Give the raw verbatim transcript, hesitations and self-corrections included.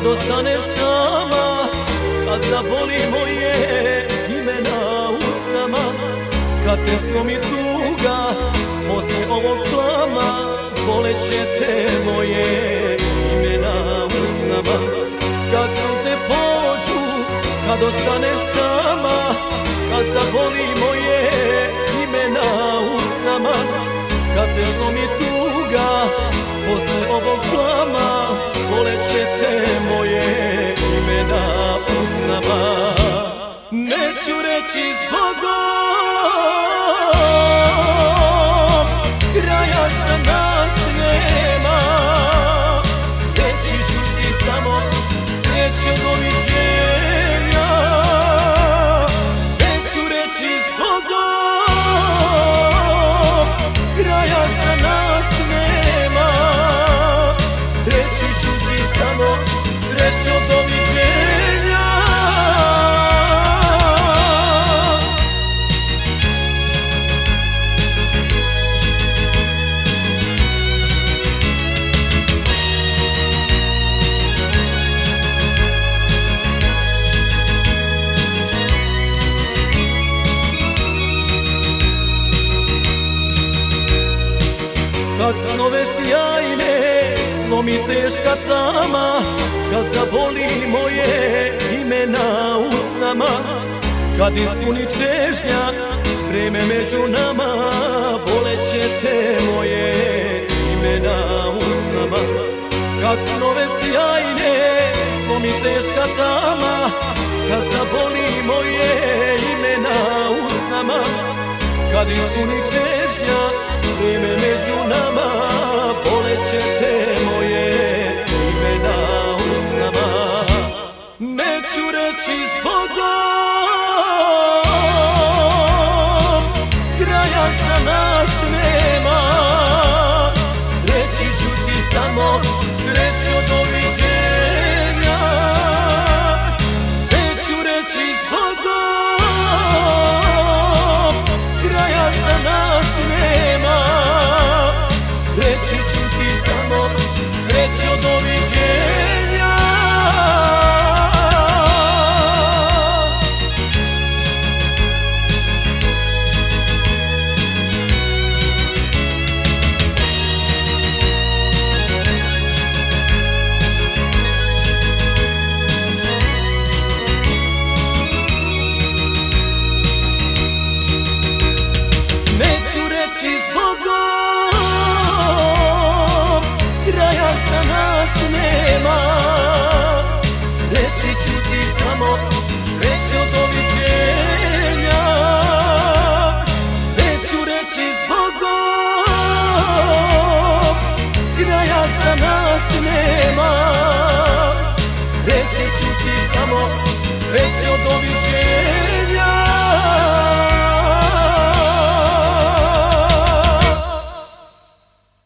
ostaneš sama, kad zaboli moje ime na usnama, kad te slomi tuga posle ovog klama, boleće te moje ime na usnama. Kad sunce pođu, kad ostaneš sama, kad zaboli moje ime na usnama, kad te slomi tuga posle ovog klama, boleće te moje ime na usnama. Neću reći zbogom, kraja za nas nema, reći ću ti samo sreće, doviđenja. Neću reći zbogom, kraja za nas nema, reći ću ti samo srećo, doviđenja. Kad snove sjajne slomi teška tama, kad zaboli moje ime na usnama, kad ispuni čežnja vreme među nama, boleće te moje ime na usnama. Kad snove sjajne slomi teška tama, kad zaboli moje ime na usnama, kad ispuni čežnja vreme među nama, boleće te moje ime na usnama. Neću reći zbogom, kraja za nas nema, reći ću ti samo srećo, doviđenja. Neću reći zbogom, kraja za nas nema, reći ću ti samo srećo, doviđenja. Neću reći zbogom, kraja za nas nema, reći ću ti samo srećo, doviđenja. Neću reći zbogom, kraja za nas nema, reći ću ti samo srećo, doviđenja.